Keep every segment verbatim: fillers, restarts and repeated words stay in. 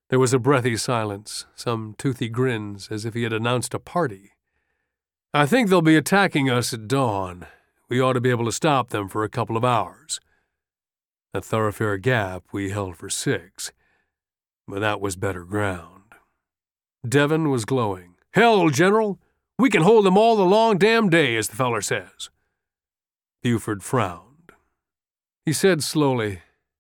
There was a breathy silence, some toothy grins, as if he had announced a party. "I think they'll be attacking us at dawn. We ought to be able to stop them for a couple of hours. At Thoroughfare Gap we held for six, but that was better ground." Devon was glowing. "Hell, General, we can hold them all the long damn day, as the feller says." Buford frowned. He said slowly,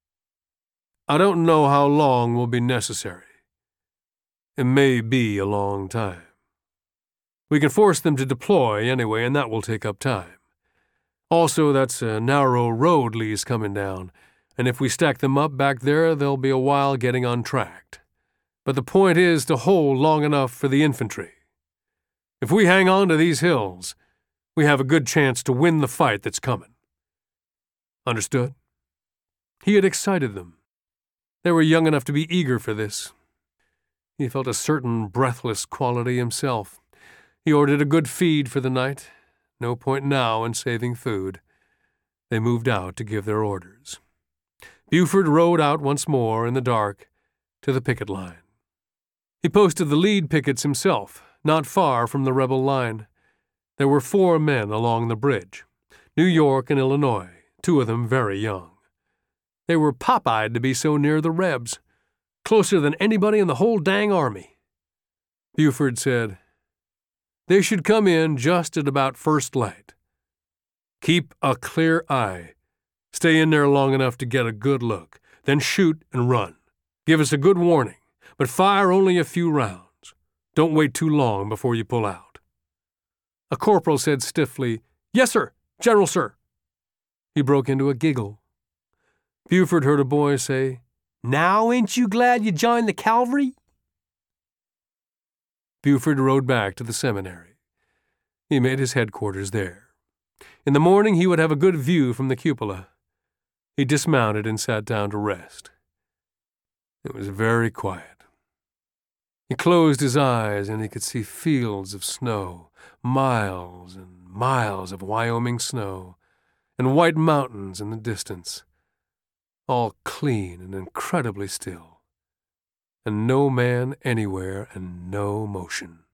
"I don't know how long will be necessary. It may be a long time. We can force them to deploy anyway, and that will take up time. Also, that's a narrow road Lee's coming down, and if we stack them up back there, they'll be a while getting untracked. But the point is to hold long enough for the infantry. If we hang on to these hills, we have a good chance to win the fight that's coming. Understood?" He had excited them. They were young enough to be eager for this. He felt a certain breathless quality himself. He ordered a good feed for the night. No point now in saving food. They moved out to give their orders. Buford rode out once more in the dark to the picket line. He posted the lead pickets himself, not far from the rebel line. There were four men along the bridge, New York and Illinois, two of them very young. They were pop-eyed to be so near the Rebs, closer than anybody in the whole dang army. Buford said, "They should come in just at about first light. Keep a clear eye. Stay in there long enough to get a good look, then shoot and run. Give us a good warning, but fire only a few rounds. Don't wait too long before you pull out." A corporal said stiffly, "Yes, sir, General, sir." He broke into a giggle. Buford heard a boy say, "Now ain't you glad you joined the cavalry?" Buford rode back to the seminary. He made his headquarters there. In the morning he would have a good view from the cupola. He dismounted and sat down to rest. It was very quiet. He closed his eyes and he could see fields of snow, miles and miles of Wyoming snow, and white mountains in the distance, all clean and incredibly still, and no man anywhere and no motion.